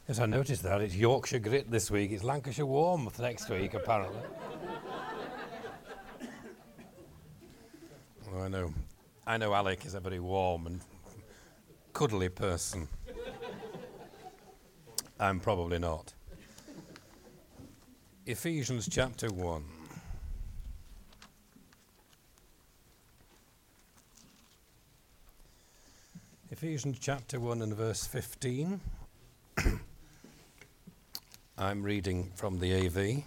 Yes, I noticed that. It's Yorkshire Grit this week. It's Lancashire Warmth next week, apparently. Well, I know Alec is a very warm and cuddly person. I'm probably not. Ephesians chapter 1. Ephesians chapter 1 and verse 15. I'm reading from the AV.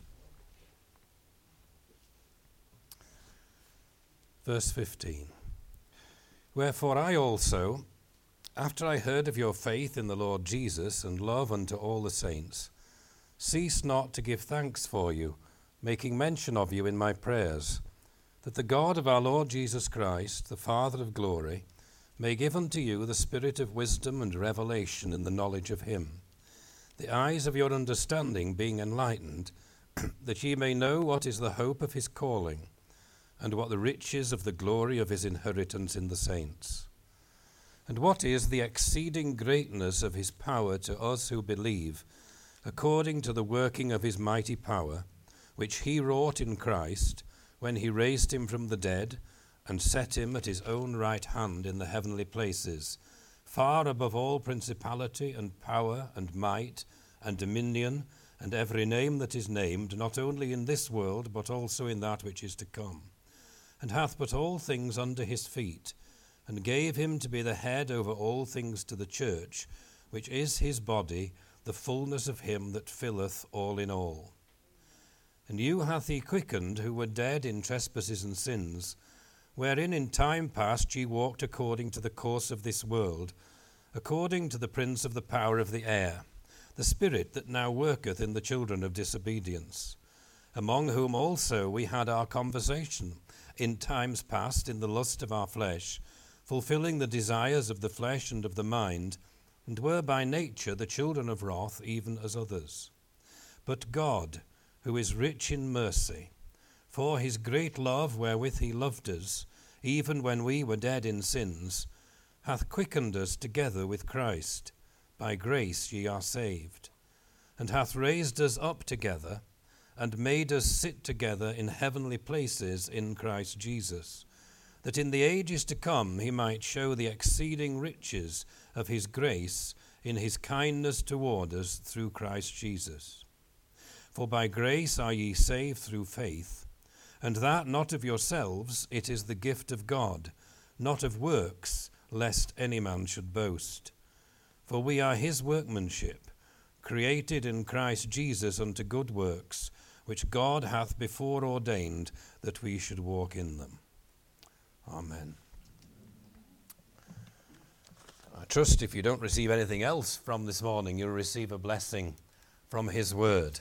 Verse 15. Wherefore I also, after I heard of your faith in the Lord Jesus and love unto all the saints, cease not to give thanks for you, making mention of you in my prayers, that the God of our Lord Jesus Christ, the Father of glory, may give unto you the spirit of wisdom and revelation in the knowledge of him, the eyes of your understanding being enlightened, that ye may know what is the hope of his calling, and what the riches of the glory of his inheritance in the saints, and what is the exceeding greatness of his power to us who believe, according to the working of his mighty power, which he wrought in Christ, when he raised him from the dead, and set him at his own right hand in the heavenly places, far above all principality and power and might and dominion and every name that is named, not only in this world, but also in that which is to come, and hath put all things under his feet, and gave him to be the head over all things to the church, which is his body, the fullness of him that filleth all in all. And you hath he quickened, who were dead in trespasses and sins, wherein in time past ye walked according to the course of this world, according to the prince of the power of the air, the spirit that now worketh in the children of disobedience, among whom also we had our conversation in times past in the lust of our flesh, fulfilling the desires of the flesh and of the mind, and were by nature the children of wrath, even as others. But God, who is rich in mercy, for his great love wherewith he loved us, even when we were dead in sins, hath quickened us together with Christ. By grace ye are saved, and hath raised us up together, and made us sit together in heavenly places in Christ Jesus, that in the ages to come he might show the exceeding riches of his grace in his kindness toward us through Christ Jesus. For by grace are ye saved through faith, and that not of yourselves, it is the gift of God, not of works, lest any man should boast. For we are his workmanship, created in Christ Jesus unto good works, which God hath before ordained that we should walk in them. Amen. I trust if you don't receive anything else from this morning, you'll receive a blessing from his word.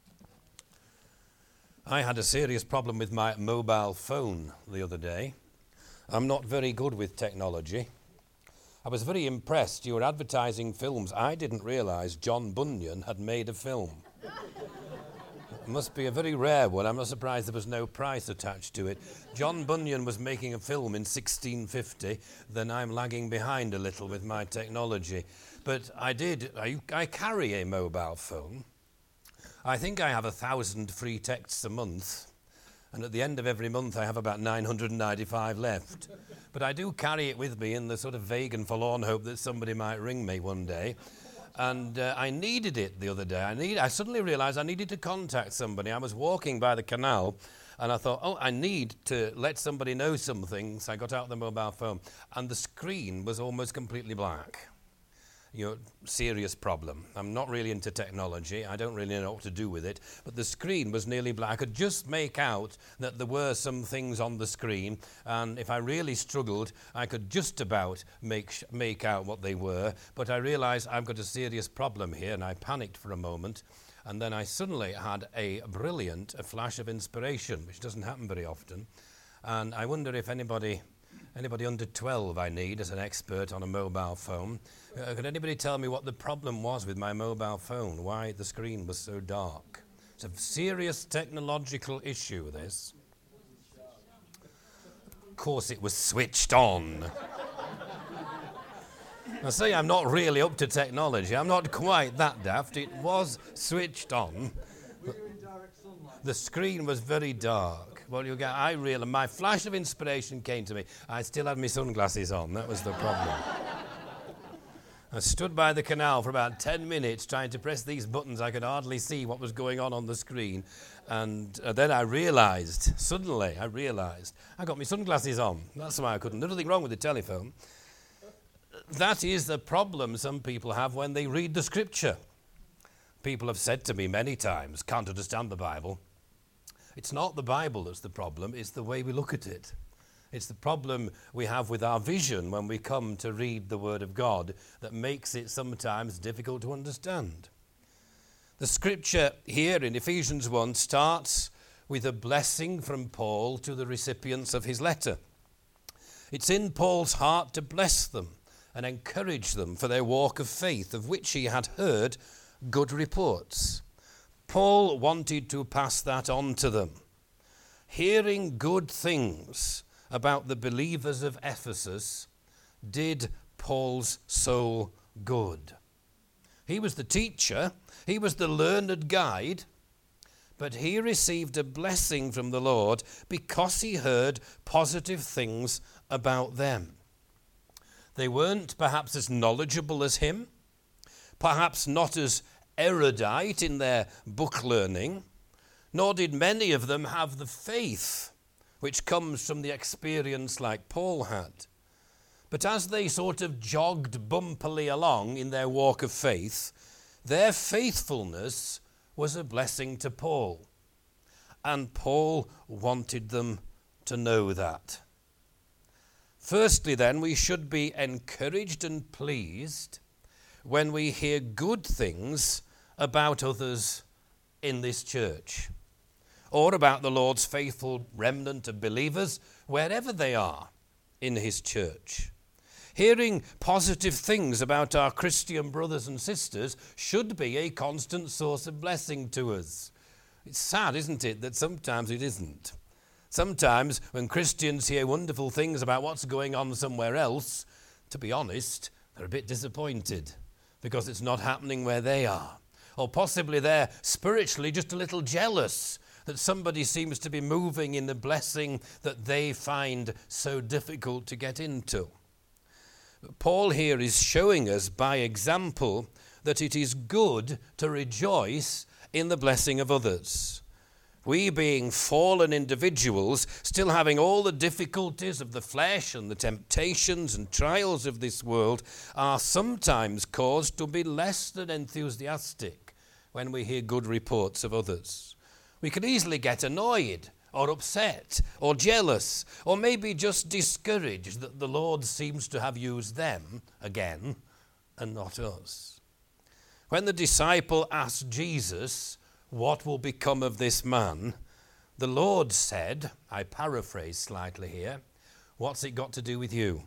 I had a serious problem with my mobile phone the other day. I'm not very good with technology. I was very impressed. You were advertising films. I didn't realize John Bunyan had made a film. It must be a very rare one. I'm not surprised there was no price attached to it. John Bunyan was making a film in 1650. Then I'm lagging behind a little with my technology. But I carry a mobile phone. I think I have 1,000 free texts a month, and at the end of every month I have about 995 left. But I do carry it with me in the sort of vague and forlorn hope that somebody might ring me one day. And I needed it the other day. I suddenly realized I needed to contact somebody. I was walking by the canal, and I thought, I need to let somebody know something. So I got out the mobile phone, and the screen was almost completely black. Serious problem. I'm not really into technology. I don't really know what to do with it. But the screen was nearly black. I could just make out that there were some things on the screen. And if I really struggled, I could just about make out what they were. But I realized I've got a serious problem here. And I panicked for a moment. And then I suddenly had a flash of inspiration, which doesn't happen very often. And I wonder if anybody under 12 I need as an expert on a mobile phone. Could anybody tell me what the problem was with my mobile phone? Why the screen was so dark? It's a serious technological issue, this. Of course it was switched on. I say I'm not really up to technology. I'm not quite that daft. It was switched on. Were you in direct sunlight? The screen was very dark. Well, you get. My flash of inspiration came to me. I still had my sunglasses on. That was the problem. I stood by the canal for about 10 minutes trying to press these buttons. I could hardly see what was going on the screen. And then I realised, suddenly I realised, I got my sunglasses on. That's why I couldn't. There's nothing wrong with the telephone. That is the problem some people have when they read the scripture. People have said to me many times, can't understand the Bible. It's not the Bible that's the problem, it's the way we look at it. It's the problem we have with our vision when we come to read the Word of God that makes it sometimes difficult to understand. The scripture here in Ephesians 1 starts with a blessing from Paul to the recipients of his letter. It's in Paul's heart to bless them and encourage them for their walk of faith, of which he had heard good reports. Paul wanted to pass that on to them. Hearing good things about the believers of Ephesus did Paul's soul good. He was the teacher, he was the learned guide, but he received a blessing from the Lord because he heard positive things about them. They weren't perhaps as knowledgeable as him, perhaps not as erudite in their book learning, nor did many of them have the faith which comes from the experience like Paul had. But as they sort of jogged bumpily along in their walk of faith, their faithfulness was a blessing to Paul. And Paul wanted them to know that. Firstly, then, we should be encouraged and pleased when we hear good things about others in this church, or about the Lord's faithful remnant of believers, wherever they are in his church. Hearing positive things about our Christian brothers and sisters should be a constant source of blessing to us. It's sad, isn't it, that sometimes it isn't. Sometimes when Christians hear wonderful things about what's going on somewhere else, to be honest, they're a bit disappointed because it's not happening where they are. Or possibly they're spiritually just a little jealous that somebody seems to be moving in the blessing that they find so difficult to get into. Paul here is showing us by example that it is good to rejoice in the blessing of others. We, being fallen individuals, still having all the difficulties of the flesh and the temptations and trials of this world, are sometimes caused to be less than enthusiastic when we hear good reports of others. We can easily get annoyed or upset or jealous or maybe just discouraged that the Lord seems to have used them again and not us. When the disciple asked Jesus, "What will become of this man?" the Lord said, I paraphrase slightly here, "What's it got to do with you?"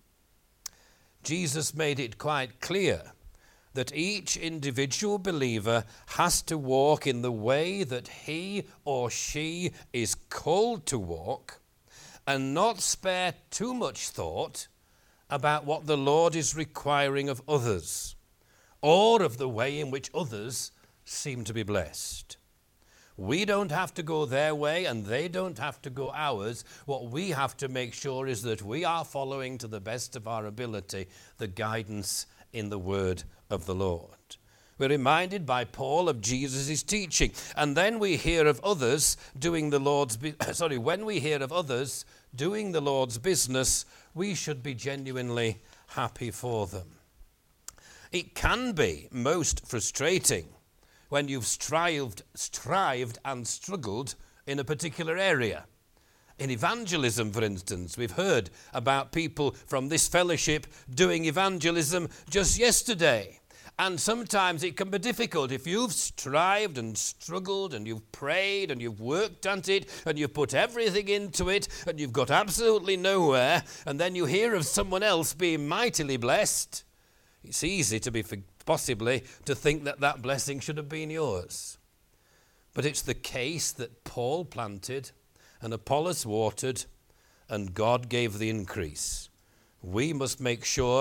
Jesus made it quite clear that each individual believer has to walk in the way that he or she is called to walk and not spare too much thought about what the Lord is requiring of others or of the way in which others seem to be blessed. We don't have to go their way and they don't have to go ours. What we have to make sure is that we are following to the best of our ability the guidance in the word of the Lord. We're reminded by Paul of Jesus' teaching, and then we hear of others doing the Lord's when we hear of others doing the Lord's business, we should be genuinely happy for them. It can be most frustrating when you've strived and struggled in a particular area. In evangelism, for instance, we've heard about people from this fellowship doing evangelism just yesterday. And sometimes it can be difficult if you've strived and struggled and you've prayed and you've worked at it and you've put everything into it and you've got absolutely nowhere, and then you hear of someone else being mightily blessed. It's easy to be possibly to think that that blessing should have been yours. But it's the case that Paul planted and Apollos watered, and God gave the increase. We must make sure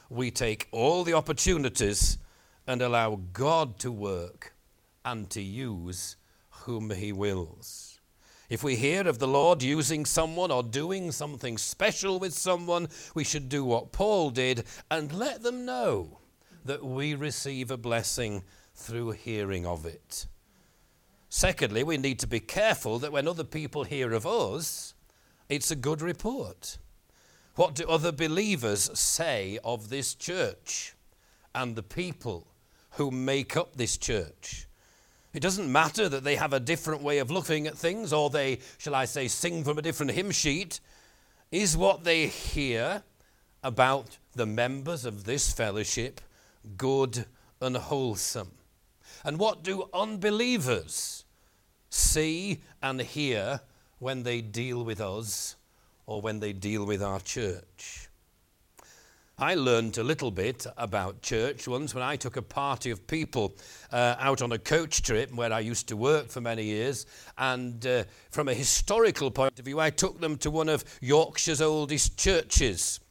we take all the opportunities and allow God to work and to use whom he wills. If we hear of the Lord using someone or doing something special with someone, we should do what Paul did and let them know that we receive a blessing through hearing of it. Secondly, we need to be careful that when other people hear of us, it's a good report. What do other believers say of this church and the people who make up this church? It doesn't matter that they have a different way of looking at things, or they, shall I say, sing from a different hymn sheet. Is what they hear about the members of this fellowship good and wholesome? And what do unbelievers see and hear when they deal with us or when they deal with our church? I learned a little bit about church once when I took a party of people out on a coach trip where I used to work for many years. And from a historical point of view, I took them to one of Yorkshire's oldest churches.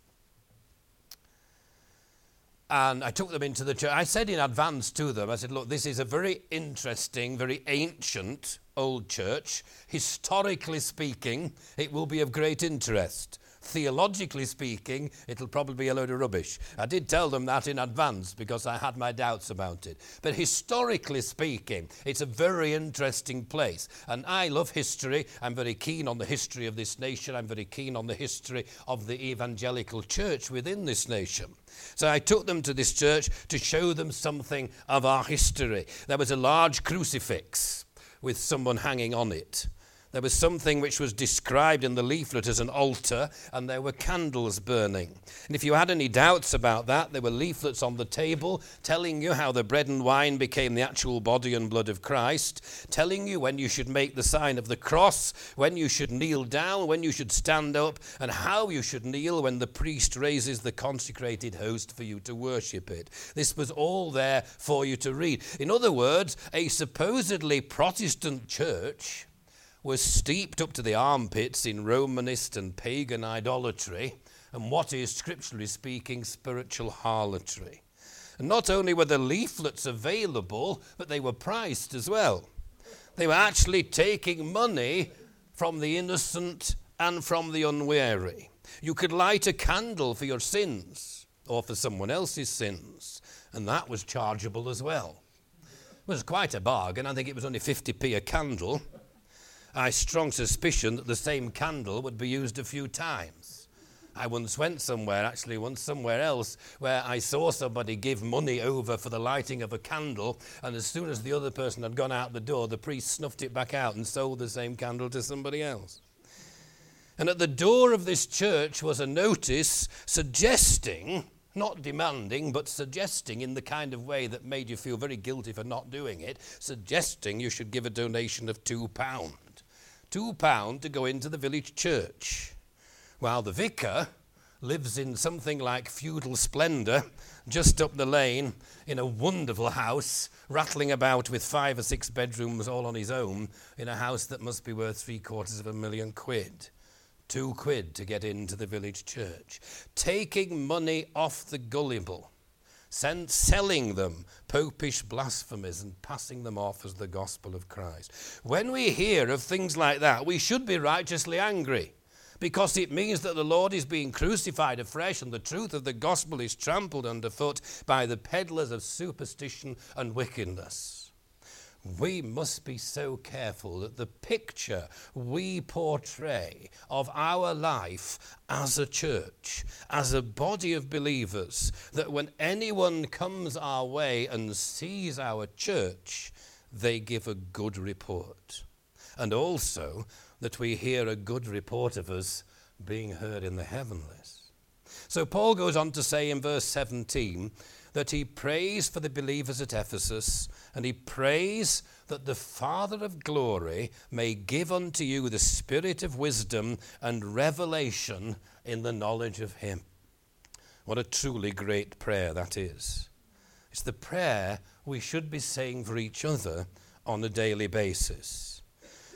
And I took them into the church. I said in advance to them, I said, look, this is a very interesting, very ancient old church. Historically speaking, it will be of great interest. Theologically speaking, it'll probably be a load of rubbish. I did tell them that in advance because I had my doubts about it. But historically speaking, it's a very interesting place. And I love history. I'm very keen on the history of this nation. I'm very keen on the history of the evangelical church within this nation. So I took them to this church to show them something of our history. There was a large crucifix with someone hanging on it. There was something which was described in the leaflet as an altar, and there were candles burning. And if you had any doubts about that, there were leaflets on the table telling you how the bread and wine became the actual body and blood of Christ, telling you when you should make the sign of the cross, when you should kneel down, when you should stand up, and how you should kneel when the priest raises the consecrated host for you to worship it. This was all there for you to read. In other words, a supposedly Protestant church was steeped up to the armpits in Romanist and pagan idolatry and what is, scripturally speaking, spiritual harlotry. And not only were the leaflets available, but they were priced as well. They were actually taking money from the innocent and from the unwary. You could light a candle for your sins or for someone else's sins, and that was chargeable as well. It was quite a bargain. I think it was only 50p a candle. I strong suspicion that the same candle would be used a few times. I once went somewhere else, where I saw somebody give money over for the lighting of a candle, and as soon as the other person had gone out the door, the priest snuffed it back out and sold the same candle to somebody else. And at the door of this church was a notice suggesting, not demanding, but suggesting in the kind of way that made you feel very guilty for not doing it, suggesting you should give a donation of £2. £2 to go into the village church, while the vicar lives in something like feudal splendour just up the lane in a wonderful house, rattling about with 5 or 6 bedrooms all on his own in a house that must be worth £750,000. £2 to get into the village church. Taking money off the gullible, selling them popish blasphemies and passing them off as the gospel of Christ. When we hear of things like that, we should be righteously angry, because it means that the Lord is being crucified afresh and the truth of the gospel is trampled underfoot by the peddlers of superstition and wickedness. We must be so careful that the picture we portray of our life as a church, as a body of believers, that when anyone comes our way and sees our church, they give a good report. And also that we hear a good report of us being heard in the heavenlies. So Paul goes on to say in verse 17 that he prays for the believers at Ephesus, and he prays that the Father of glory may give unto you the spirit of wisdom and revelation in the knowledge of him. What a truly great prayer that is. It's the prayer we should be saying for each other on a daily basis.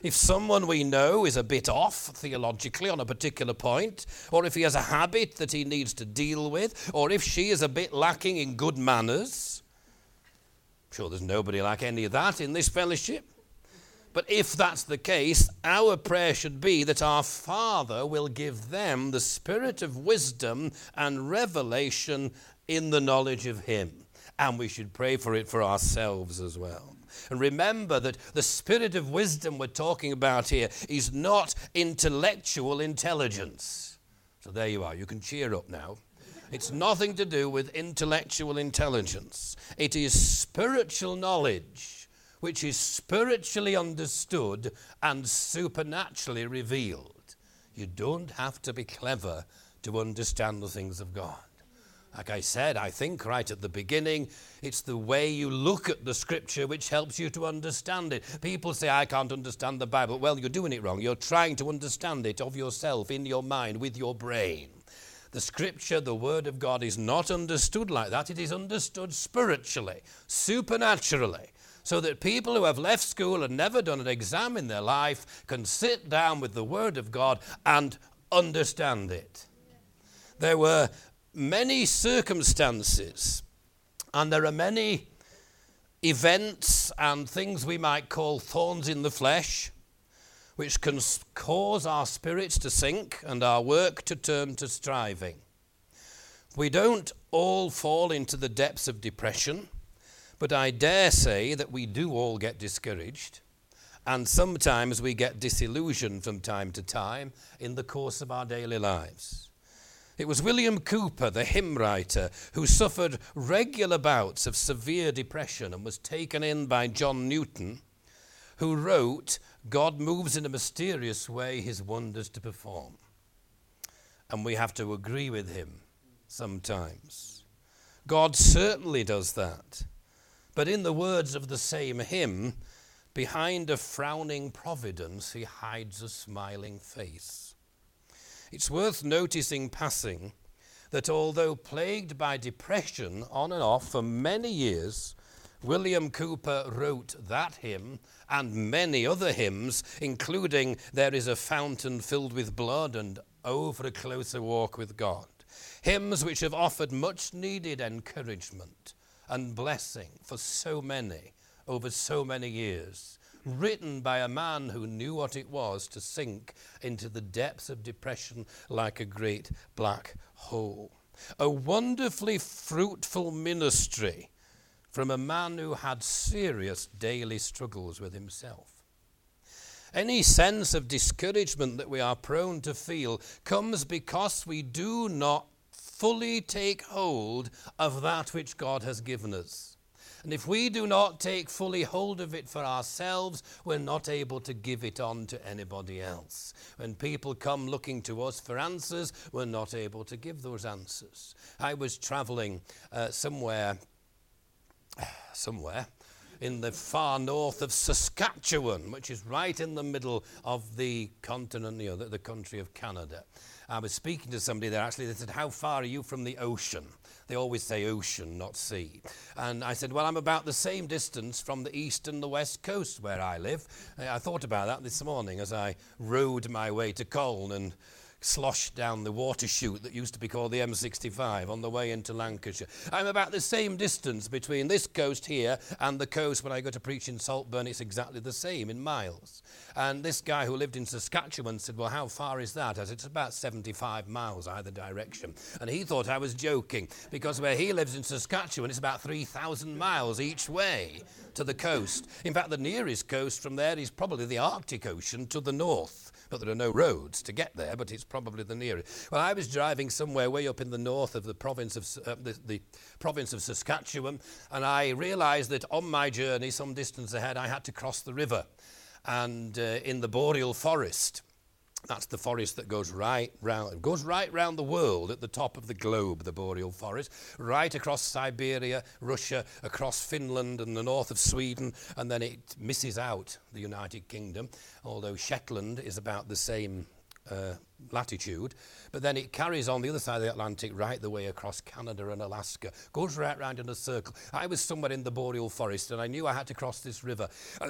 If someone we know is a bit off theologically on a particular point, or if he has a habit that he needs to deal with, or if she is a bit lacking in good manners, I'm sure there's nobody like any of that in this fellowship. But if that's the case, our prayer should be that our Father will give them the spirit of wisdom and revelation in the knowledge of him. And we should pray for it for ourselves as well. And remember that the spirit of wisdom we're talking about here is not intellectual intelligence. So there you are. You can cheer up now. It's nothing to do with intellectual intelligence. It is spiritual knowledge, which is spiritually understood and supernaturally revealed. You don't have to be clever to understand the things of God. Like I said, I think right at the beginning, it's the way you look at the scripture which helps you to understand it. People say, I can't understand the Bible. Well, you're doing it wrong. You're trying to understand it of yourself, in your mind, with your brain. The scripture, the word of God, is not understood like that. It is understood spiritually, supernaturally, so that people who have left school and never done an exam in their life can sit down with the word of God and understand it. There were many circumstances, and there are many events and things we might call thorns in the flesh, which can cause our spirits to sink and our work to turn to striving. We don't all fall into the depths of depression, but I dare say that we do all get discouraged, and sometimes we get disillusioned from time to time in the course of our daily lives. It was William Cowper, the hymn writer, who suffered regular bouts of severe depression and was taken in by John Newton, who wrote, God moves in a mysterious way his wonders to perform. And we have to agree with him sometimes. God certainly does that. But in the words of the same hymn, behind a frowning providence he hides a smiling face. It's worth noticing passing that although plagued by depression on and off for many years, William Cowper wrote that hymn and many other hymns, including There is a Fountain Filled with Blood and Oh, for a Closer Walk with God. Hymns which have offered much needed encouragement and blessing for so many over so many years, written by a man who knew what it was to sink into the depths of depression like a great black hole. A wonderfully fruitful ministry from a man who had serious daily struggles with himself. Any sense of discouragement that we are prone to feel comes because we do not fully take hold of that which God has given us. And if we do not take fully hold of it for ourselves, we're not able to give it on to anybody else. When people come looking to us for answers, we're not able to give those answers. I was traveling somewhere in the far north of Saskatchewan, which is right in the middle of the continent, the country of Canada. I was speaking to somebody there, actually. They said, how far are you from the ocean? They always say ocean, not sea. And I said, well, I'm about the same distance from the east and the west coast where I live. I thought about that this morning as I rode my way to Colne and sloshed down the water chute that used to be called the M65 on the way into Lancashire. I'm about the same distance between this coast here and the coast when I go to preach in Saltburn. It's exactly the same in miles. And this guy who lived in Saskatchewan said, well, how far is that? I said, it's about 75 miles either direction. And he thought I was joking because where he lives in Saskatchewan, it's about 3,000 miles each way to the coast. In fact, the nearest coast from there is probably the Arctic Ocean to the north. But there are no roads to get there, but it's probably the nearest. Well, I was driving somewhere way up in the north of the province of the province of Saskatchewan, and I realized that on my journey, some distance ahead, I had to cross the river. And in the boreal forest, that's the forest that goes right round the world at the top of the globe, the boreal forest, right across Siberia, Russia, across Finland and the north of Sweden, and then it misses out the United Kingdom, although Shetland is about the same latitude, but then it carries on the other side of the Atlantic right the way across Canada and Alaska, goes right round in a circle. I was somewhere in the boreal forest and I knew I had to cross this river.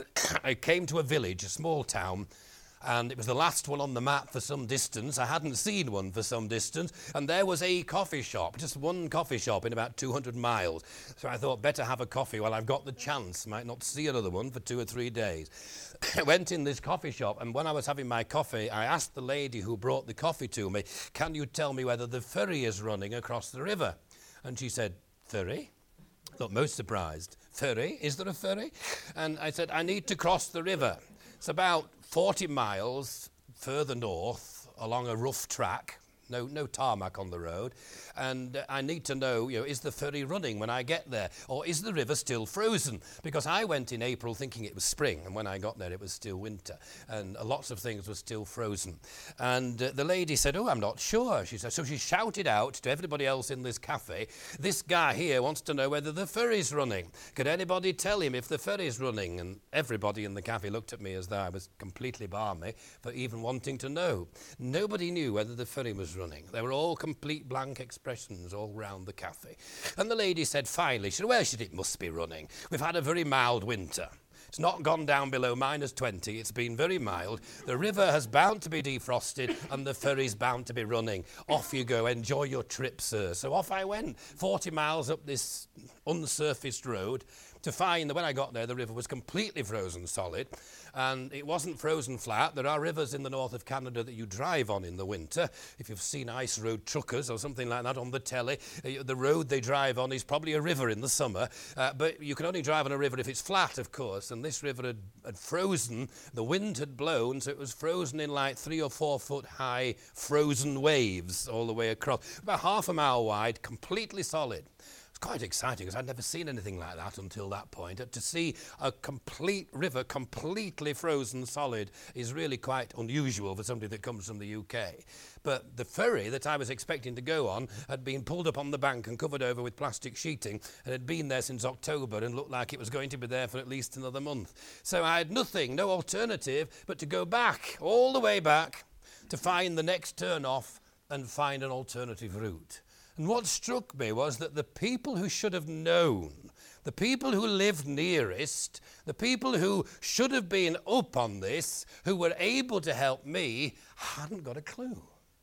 I came to a village, a small town, and it was the last one on the map for some distance. I hadn't seen one for some distance, and there was a coffee shop, just one coffee shop in about 200 miles. So I thought, better have a coffee while I've got the chance. Might not see another one for 2 or 3 days. I went in this coffee shop, and when I was having my coffee, I asked the lady who brought the coffee to me, can you tell me whether the ferry is running across the river? And she said, ferry? I thought, most surprised. Ferry? Is there a ferry? And I said, I need to cross the river. It's about 40 miles further north along a rough track, no tarmac on the road, and I need to know, is the ferry running when I get there, or is the river still frozen? Because I went in April thinking it was spring, and when I got there it was still winter, and lots of things were still frozen. And the lady said, I'm not sure, she said. So she shouted out to everybody else in this cafe, this guy here wants to know whether the ferry's running. Could anybody tell him if the ferry's running? And everybody in the cafe looked at me as though I was completely balmy for even wanting to know. Nobody knew whether the ferry was running. They were all complete blank expressions all round the cafe. And the lady said finally, well, it must be running. We've had a very mild winter. It's not gone down below -20. It's been very mild. The river has bound to be defrosted and the ferry's bound to be running. Off you go. Enjoy your trip, sir. So off I went, 40 miles up this unsurfaced road, to find that when I got there, the river was completely frozen solid, and it wasn't frozen flat. There are rivers in the north of Canada that you drive on in the winter. If you've seen ice road truckers or something like that on the telly, the road they drive on is probably a river in the summer, but you can only drive on a river if it's flat, of course, and this river had frozen. The wind had blown, so it was frozen in like 3 or 4 foot high frozen waves all the way across, about half a mile wide, completely solid. Quite exciting, because I'd never seen anything like that until that point. To see a complete river completely frozen solid is really quite unusual for somebody that comes from the UK. But the ferry that I was expecting to go on had been pulled up on the bank and covered over with plastic sheeting, and had been there since October and looked like it was going to be there for at least another month. So I had no alternative but to go back, all the way back, to find the next turn off and find an alternative route. And what struck me was that the people who should have known, the people who lived nearest, the people who should have been up on this, who were able to help me, hadn't got a clue.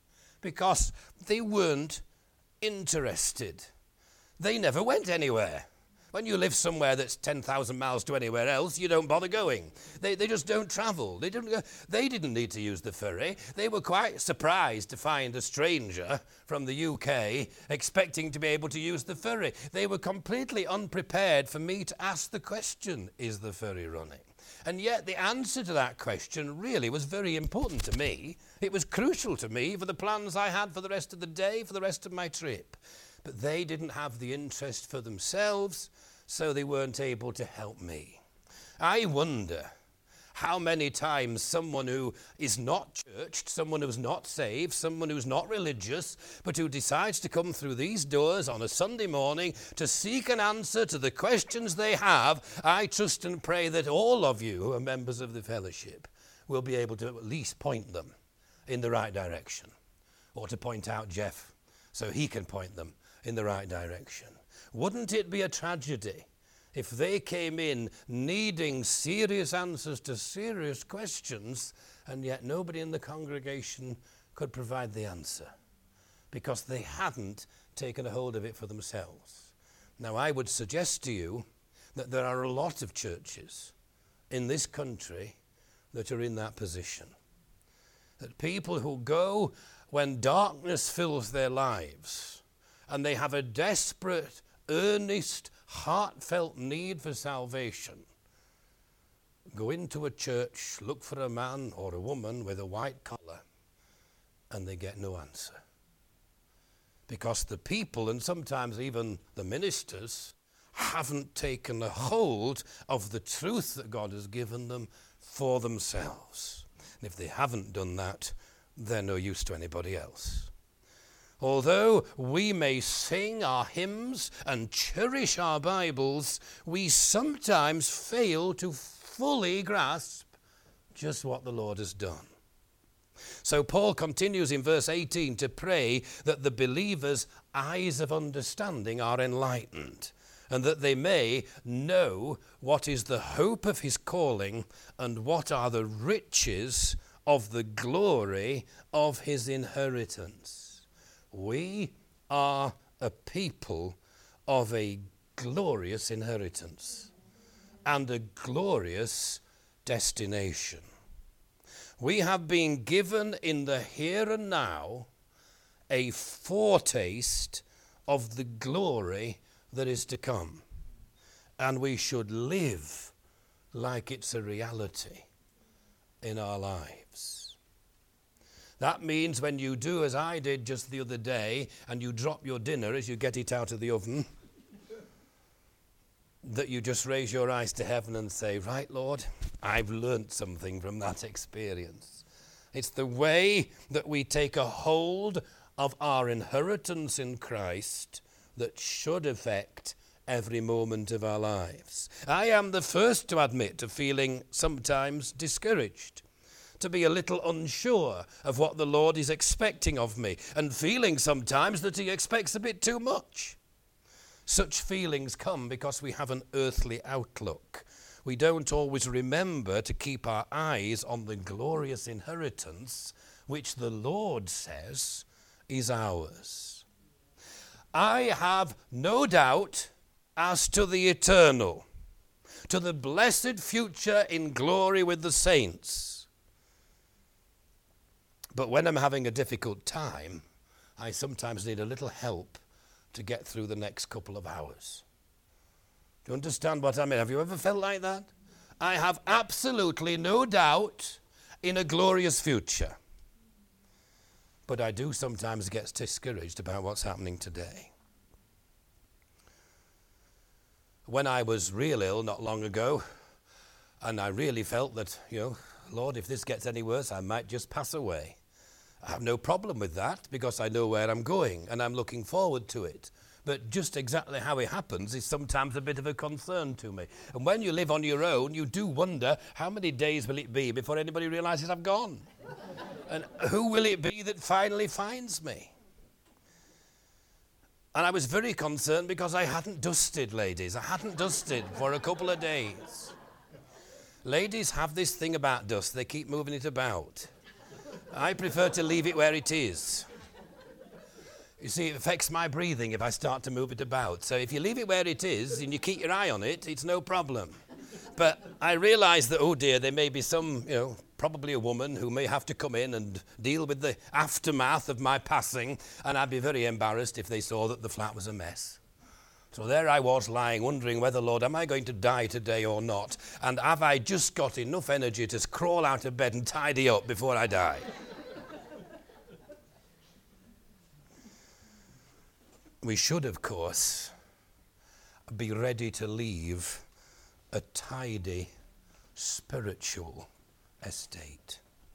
Because they weren't interested. They never went anywhere. When you live somewhere that's 10,000 miles to anywhere else, you don't bother going. They just don't travel. They didn't need to use the ferry. They were quite surprised to find a stranger from the UK expecting to be able to use the ferry. They were completely unprepared for me to ask the question, is the ferry running? And yet the answer to that question really was very important to me. It was crucial to me for the plans I had for the rest of the day, for the rest of my trip. But they didn't have the interest for themselves, so they weren't able to help me. I wonder how many times someone who is not churched, someone who's not saved, someone who's not religious, but who decides to come through these doors on a Sunday morning to seek an answer to the questions they have, I trust and pray that all of you who are members of the fellowship will be able to at least point them in the right direction, or to point out Jeff so he can point them in the right direction. Wouldn't it be a tragedy if they came in needing serious answers to serious questions, and yet nobody in the congregation could provide the answer because they hadn't taken a hold of it for themselves? Now, I would suggest to you that there are a lot of churches in this country that are in that position. That people who go when darkness fills their lives, and they have a desperate, earnest, heartfelt need for salvation, go into a church, look for a man or a woman with a white collar, and they get no answer. Because the people, and sometimes even the ministers, haven't taken a hold of the truth that God has given them for themselves. And if they haven't done that, they're no use to anybody else. Although we may sing our hymns and cherish our Bibles, we sometimes fail to fully grasp just what the Lord has done. So Paul continues in verse 18 to pray that the believers' eyes of understanding are enlightened, and that they may know what is the hope of his calling and what are the riches of the glory of his inheritance. We are a people of a glorious inheritance and a glorious destination. We have been given in the here and now a foretaste of the glory that is to come. And we should live like it's a reality in our lives. That means when you do as I did just the other day and you drop your dinner as you get it out of the oven, that you just raise your eyes to heaven and say, right, Lord, I've learnt something from that experience. It's the way that we take a hold of our inheritance in Christ that should affect every moment of our lives. I am the first to admit to feeling sometimes discouraged, to be a little unsure of what the Lord is expecting of me, and feeling sometimes that he expects a bit too much. Such feelings come because we have an earthly outlook. We don't always remember to keep our eyes on the glorious inheritance which the Lord says is ours. I have no doubt as to the eternal, to the blessed future in glory with the saints. But when I'm having a difficult time, I sometimes need a little help to get through the next couple of hours. Do you understand what I mean? Have you ever felt like that? I have absolutely no doubt in a glorious future. But I do sometimes get discouraged about what's happening today. When I was real ill not long ago, and I really felt that, Lord, if this gets any worse, I might just pass away. I have no problem with that because I know where I'm going and I'm looking forward to it. But just exactly how it happens is sometimes a bit of a concern to me. And when you live on your own, you do wonder, how many days will it be before anybody realizes I've gone? And who will it be that finally finds me? And I was very concerned because I hadn't dusted, ladies. I hadn't dusted for a couple of days. Ladies have this thing about dust. They keep moving it about. I prefer to leave it where it is. You see, it affects my breathing if I start to move it about. So if you leave it where it is and you keep your eye on it, it's no problem. But I realise that, oh dear, there may be some, probably a woman who may have to come in and deal with the aftermath of my passing, and I'd be very embarrassed if they saw that the flat was a mess. So there I was lying, wondering whether, Lord, am I going to die today or not? And have I just got enough energy to crawl out of bed and tidy up before I die? We should, of course, be ready to leave a tidy spiritual estate.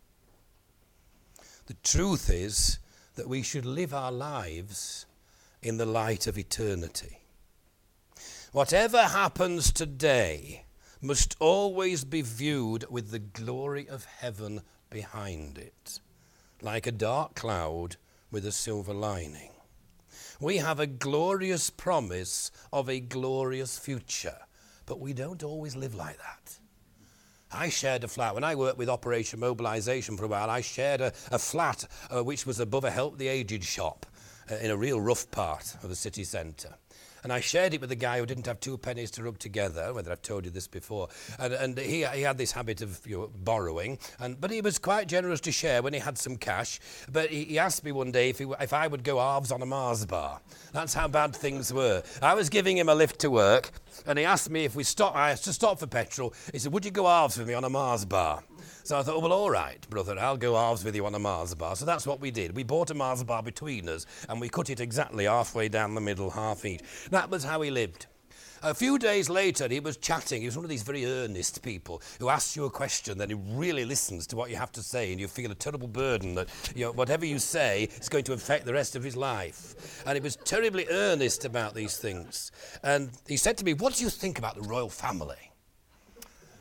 The truth is that we should live our lives in the light of eternity. Whatever happens today must always be viewed with the glory of heaven behind it, like a dark cloud with a silver lining. We have a glorious promise of a glorious future, but we don't always live like that. I shared a flat. When I worked with Operation Mobilisation for a while, I shared a flat which was above a Help the Aged shop in a real rough part of the city centre. And I shared it with a guy who didn't have 2 pennies to rub together, whether I've told you this before. And he had this habit of borrowing, but he was quite generous to share when he had some cash. But he asked me one day if I would go halves on a Mars bar. That's how bad things were. I was giving him a lift to work, and he asked me if I had to stop for petrol. He said, would you go halves with me on a Mars bar? So I thought, well, all right, brother, I'll go halves with you on a Mars bar. So that's what we did. We bought a Mars bar between us, and we cut it exactly halfway down the middle, half each. That was how he lived. A few days later, he was chatting. He was one of these very earnest people who asks you a question, then he really listens to what you have to say, and you feel a terrible burden that whatever you say is going to affect the rest of his life. And he was terribly earnest about these things. And he said to me, what do you think about the royal family?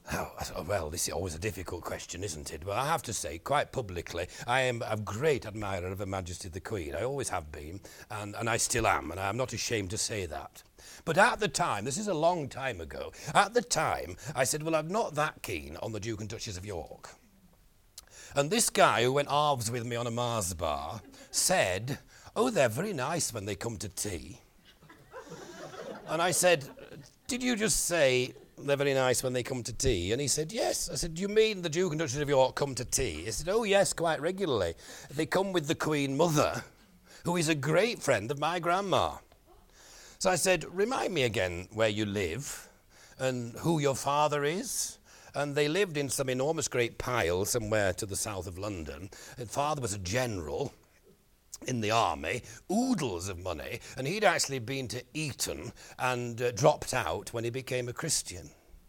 Oh, well, this is always a difficult question, isn't it? Well, I have to say, quite publicly, I am a great admirer of Her Majesty the Queen. I always have been, and I still am, and I'm not ashamed to say that. But at the time, this is a long time ago, at the time, I said, well, I'm not that keen on the Duke and Duchess of York. And this guy who went halves with me on a Mars bar said, oh, they're very nice when they come to tea. And I said, did you just say they're very nice when they come to tea? And he said, yes. I said, do you mean the Duke and Duchess of York come to tea? He said, oh, yes, quite regularly. They come with the Queen Mother, who is a great friend of my grandma. So I said, remind me again where you live and who your father is. And they lived in some enormous great pile somewhere to the south of London. And father was a general in the army, oodles of money, and he'd actually been to Eton and dropped out when he became a Christian.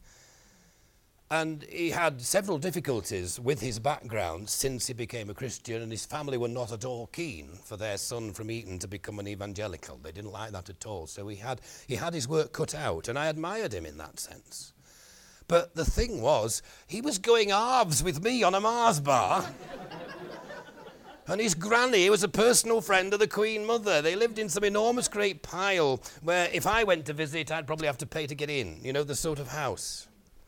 And he had several difficulties with his background since he became a Christian, and his family were not at all keen for their son from Eton to become an evangelical. They didn't like that at all. So he had his work cut out, and I admired him in that sense. But the thing was, he was going halves with me on a Mars bar. And his granny was a personal friend of the Queen Mother. They lived in some enormous great pile where if I went to visit, I'd probably have to pay to get in, you know, the sort of house.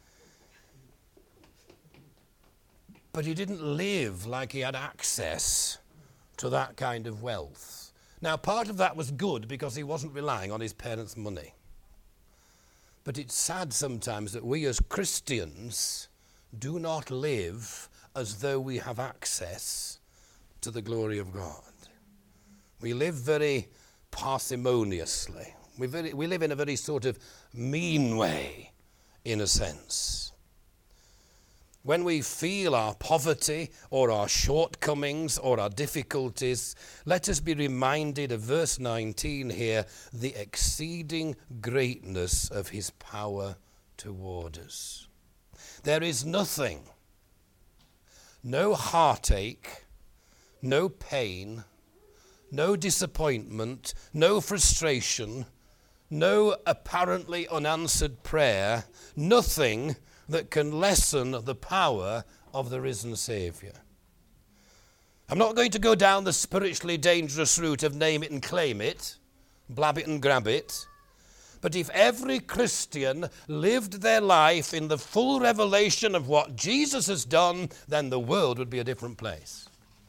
But he didn't live like he had access to that kind of wealth. Now, part of that was good because he wasn't relying on his parents' money. But it's sad sometimes that we as Christians do not live as though we have access to the glory of God. We live very parsimoniously. We live in a very sort of mean way, in a sense. When we feel our poverty or our shortcomings or our difficulties, let us be reminded of verse 19 here, the exceeding greatness of his power toward us. There is nothing, no heartache, no pain, no disappointment, no frustration, no apparently unanswered prayer, nothing that can lessen the power of the risen Saviour. I'm not going to go down the spiritually dangerous route of name it and claim it, blab it and grab it. But if every Christian lived their life in the full revelation of what Jesus has done, then the world would be a different place.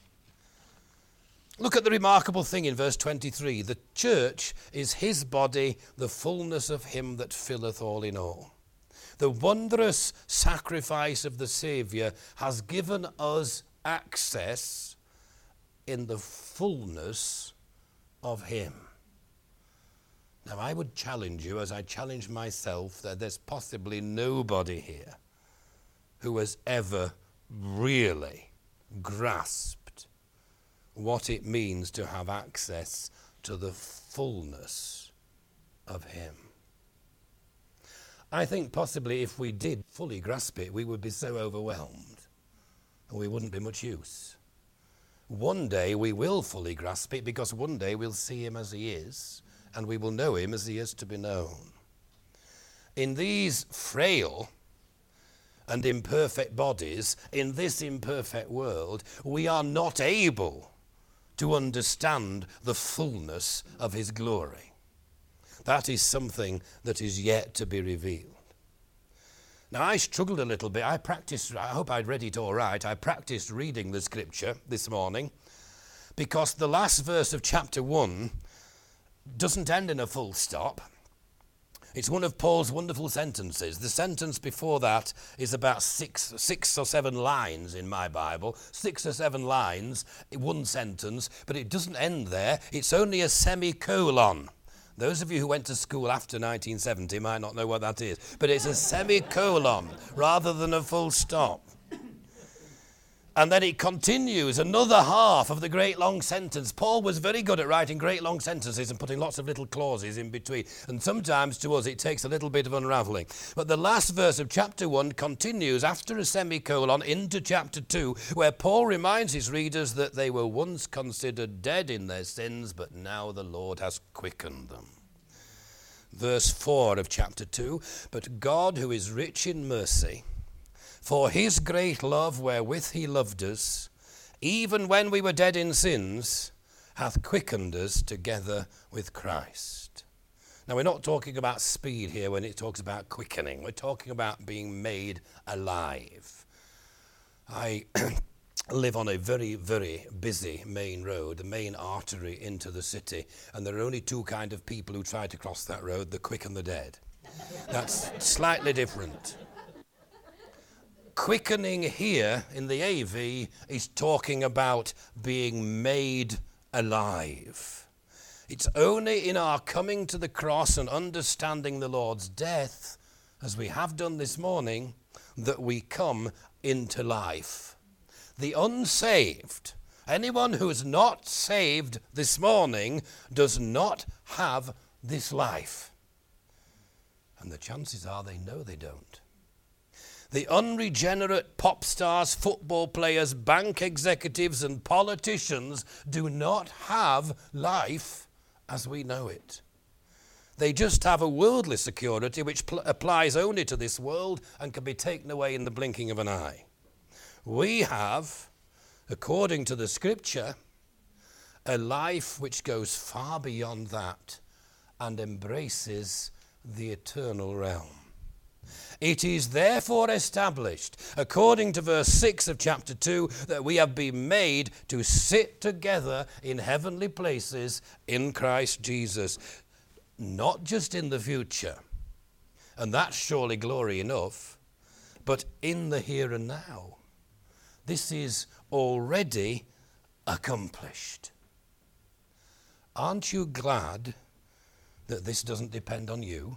Look at the remarkable thing in verse 23. The church is his body, the fullness of him that filleth all in all. The wondrous sacrifice of the Saviour has given us access in the fullness of him. Now, I would challenge you, as I challenge myself, that there's possibly nobody here who has ever really grasped what it means to have access to the fullness of him. I think possibly if we did fully grasp it, we would be so overwhelmed and we wouldn't be much use. One day we will fully grasp it because one day we'll see him as he is and we will know him as he is to be known. In these frail and imperfect bodies, in this imperfect world, we are not able to understand the fullness of his glory. That is something that is yet to be revealed. Now, I struggled a little bit. I hope I'd read it all right. I practiced reading the scripture this morning because the last verse of chapter 1 doesn't end in a full stop. It's one of Paul's wonderful sentences. The sentence before that is about six or seven lines in my Bible. 6 or 7 lines, one sentence, but it doesn't end there. It's only a semicolon. Those of you who went to school after 1970 might not know what that is, but it's a semicolon rather than a full stop. And then it continues another half of the great long sentence. Paul was very good at writing great long sentences and putting lots of little clauses in between. And sometimes to us it takes a little bit of unraveling. But the last verse of chapter 1 continues after a semicolon into chapter 2, where Paul reminds his readers that they were once considered dead in their sins, but now the Lord has quickened them. Verse 4 of chapter 2, but God, who is rich in mercy, For his great love wherewith he loved us, even when we were dead in sins, hath quickened us together with Christ. Now, we're not talking about speed here when it talks about quickening. We're talking about being made alive. I live on a very, very busy main road, the main artery into the city, and there are only two kind of people who try to cross that road, the quick and the dead. That's slightly different. Quickening here in the AV is talking about being made alive. It's only in our coming to the cross and understanding the Lord's death, as we have done this morning, that we come into life. The unsaved, anyone who is not saved this morning, does not have this life. And the chances are they know they don't. The unregenerate pop stars, football players, bank executives, and politicians do not have life as we know it. They just have a worldly security which applies only to this world and can be taken away in the blinking of an eye. We have, according to the Scripture, a life which goes far beyond that and embraces the eternal realm. It is therefore established, according to verse 6 of chapter 2, that we have been made to sit together in heavenly places in Christ Jesus, not just in the future, and that's surely glory enough, but in the here and now. This is already accomplished. Aren't you glad that this doesn't depend on you?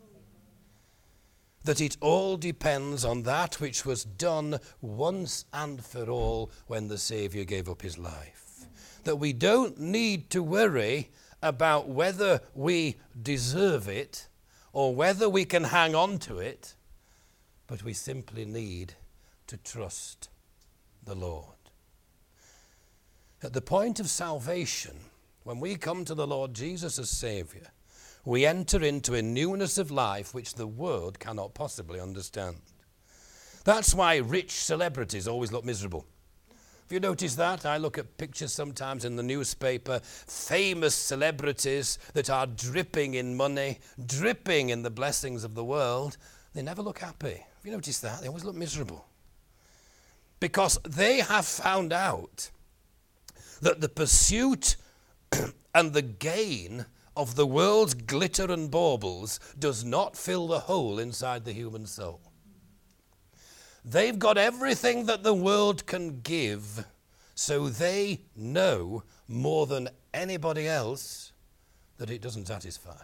That it all depends on that which was done once and for all when the Saviour gave up his life. That we don't need to worry about whether we deserve it or whether we can hang on to it, but we simply need to trust the Lord. At the point of salvation, when we come to the Lord Jesus as Saviour, we enter into a newness of life which the world cannot possibly understand. That's why rich celebrities always look miserable. Have you noticed that? I look at pictures sometimes in the newspaper, famous celebrities that are dripping in money, dripping in the blessings of the world. They never look happy. Have you noticed that? They always look miserable. Because they have found out that the pursuit and the gain of the world's glitter and baubles does not fill the hole inside the human soul. They've got everything that the world can give, so they know more than anybody else that it doesn't satisfy.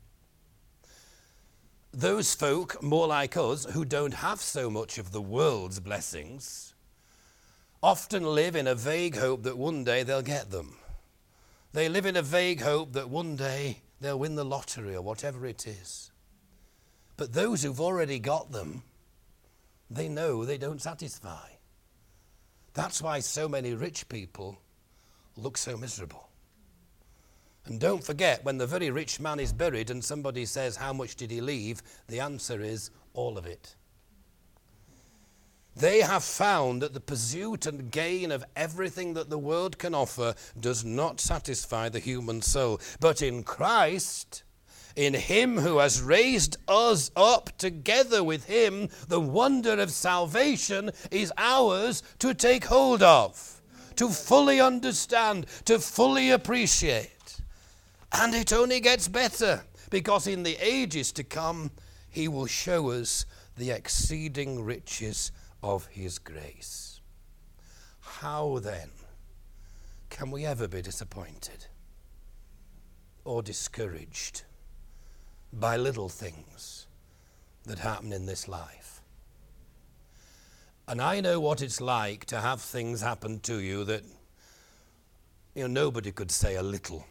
Those folk, more like us, who don't have so much of the world's blessings, often live in a vague hope that one day they'll get them. They live in a vague hope that one day they'll win the lottery or whatever it is. But those who've already got them, they know they don't satisfy. That's why so many rich people look so miserable. And don't forget, when the very rich man is buried and somebody says, how much did he leave? The answer is, all of it. They have found that the pursuit and gain of everything that the world can offer does not satisfy the human soul. But in Christ, in him who has raised us up together with him, the wonder of salvation is ours to take hold of, to fully understand, to fully appreciate. And it only gets better, because in the ages to come, he will show us the exceeding riches of his grace. How then can we ever be disappointed or discouraged by little things that happen in this life? And I know what it's like to have things happen to you that, nobody could say a little.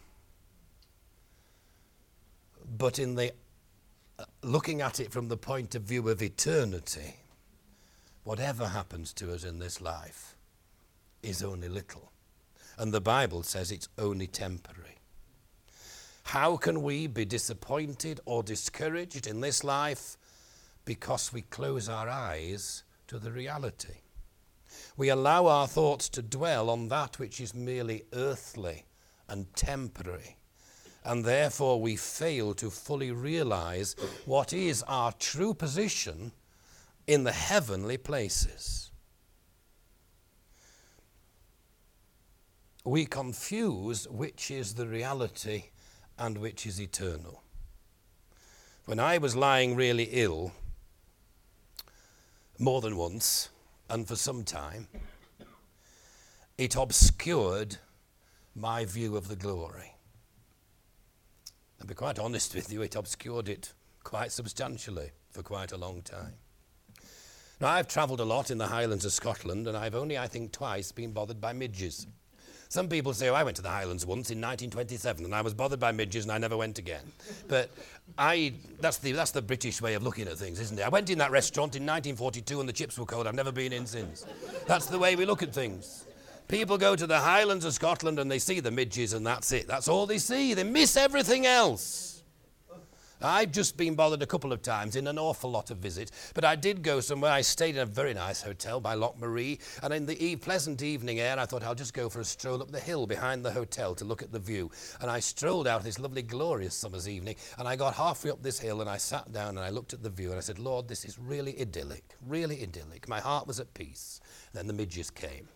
But in the looking at it from the point of view of eternity, whatever happens to us in this life is only little. And the Bible says it's only temporary. How can we be disappointed or discouraged in this life? Because we close our eyes to the reality. We allow our thoughts to dwell on that which is merely earthly and temporary, and therefore we fail to fully realize what is our true position in the heavenly places. We confuse which is the reality and which is eternal. When I was lying really ill, more than once, and for some time, it obscured my view of the glory. And to be quite honest with you, it obscured it quite substantially for quite a long time. Now, I've travelled a lot in the Highlands of Scotland, and I've only, I think, twice been bothered by midges. Some people say, oh, I went to the Highlands once in 1927 and I was bothered by midges and I never went again. But that's the British way of looking at things, isn't it? I went in that restaurant in 1942 and the chips were cold. I've never been in since. That's the way we look at things. People go to the Highlands of Scotland and they see the midges and that's it. That's all they see. They miss everything else. I've just been bothered a couple of times in an awful lot of visits, but I did go somewhere. I stayed in a very nice hotel by Loch Marie, and in the pleasant evening air, I thought I'll just go for a stroll up the hill behind the hotel to look at the view. And I strolled out this lovely, glorious summer's evening, and I got halfway up this hill, and I sat down and I looked at the view, and I said, Lord, this is really idyllic, really idyllic. My heart was at peace. Then the midges came.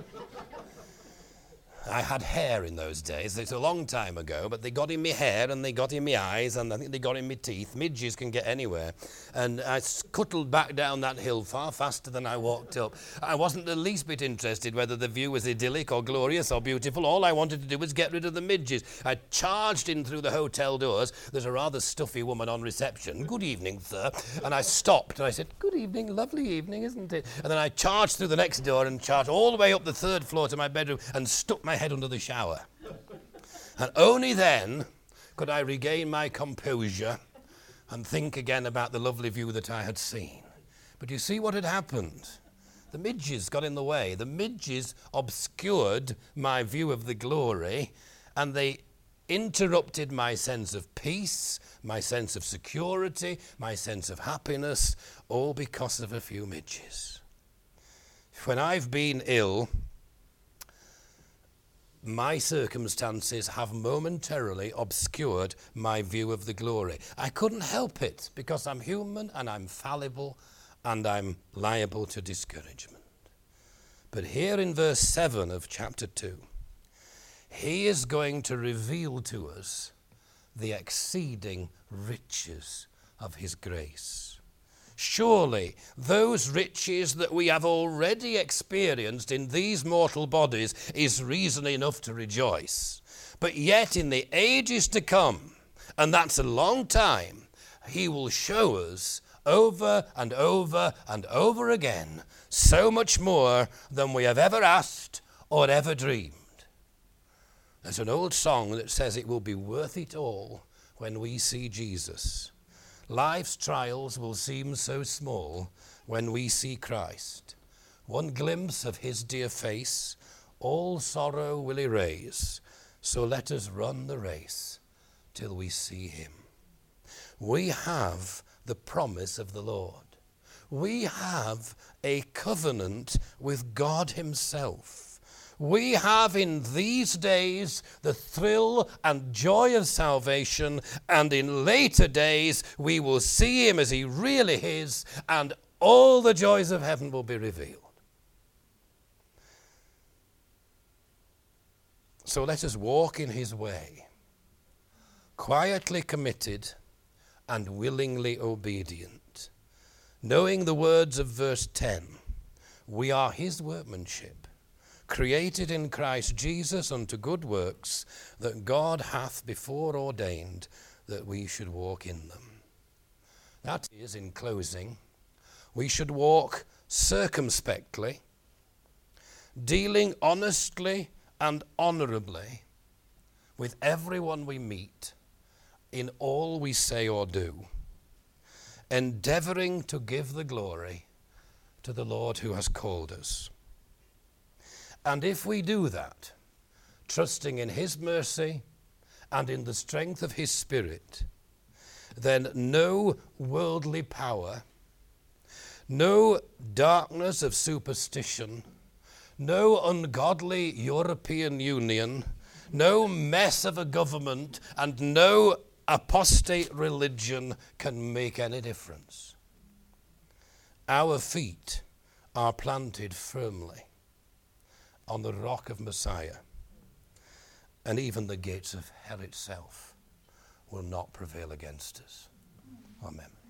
I had hair in those days. It's a long time ago, but they got in my hair and they got in my eyes and I think they got in my teeth. Midges can get anywhere. And I scuttled back down that hill far faster than I walked up. I wasn't the least bit interested whether the view was idyllic or glorious or beautiful. All I wanted to do was get rid of the midges. I charged in through the hotel doors. There's a rather stuffy woman on reception. Good evening, sir. And I stopped and I said, good evening, lovely evening, isn't it? And then I charged through the next door and charged all the way up the third floor to my bedroom and stuck my head under the shower. And only then could I regain my composure and think again about the lovely view that I had seen. But you see what had happened? The midges got in the way. The midges obscured my view of the glory, and they interrupted my sense of peace, my sense of security, my sense of happiness, all because of a few midges. When I've been ill, my circumstances have momentarily obscured my view of the glory. I couldn't help it because I'm human and I'm fallible and I'm liable to discouragement. But here in verse 7 of chapter 2, he is going to reveal to us the exceeding riches of his grace. Surely those riches that we have already experienced in these mortal bodies is reason enough to rejoice. But yet in the ages to come, and that's a long time, he will show us over and over and over again so much more than we have ever asked or ever dreamed. There's an old song that says it will be worth it all when we see Jesus. Life's trials will seem so small when we see Christ. One glimpse of his dear face, all sorrow will erase. So let us run the race till we see him. We have the promise of the Lord. We have a covenant with God himself. We have in these days the thrill and joy of salvation, and in later days we will see him as he really is, and all the joys of heaven will be revealed. So let us walk in his way, quietly committed and willingly obedient, knowing the words of verse 10, we are his workmanship, created in Christ Jesus unto good works, that God hath before ordained that we should walk in them. That is, in closing, we should walk circumspectly, dealing honestly and honorably with everyone we meet in all we say or do, endeavoring to give the glory to the Lord who has called us. And if we do that, trusting in his mercy and in the strength of his Spirit, then no worldly power, No darkness of superstition, no ungodly European Union, no mess of a government, and no apostate religion can make any difference. Our feet are planted firmly on the rock of Messiah, and even the gates of hell itself will not prevail against us. Amen.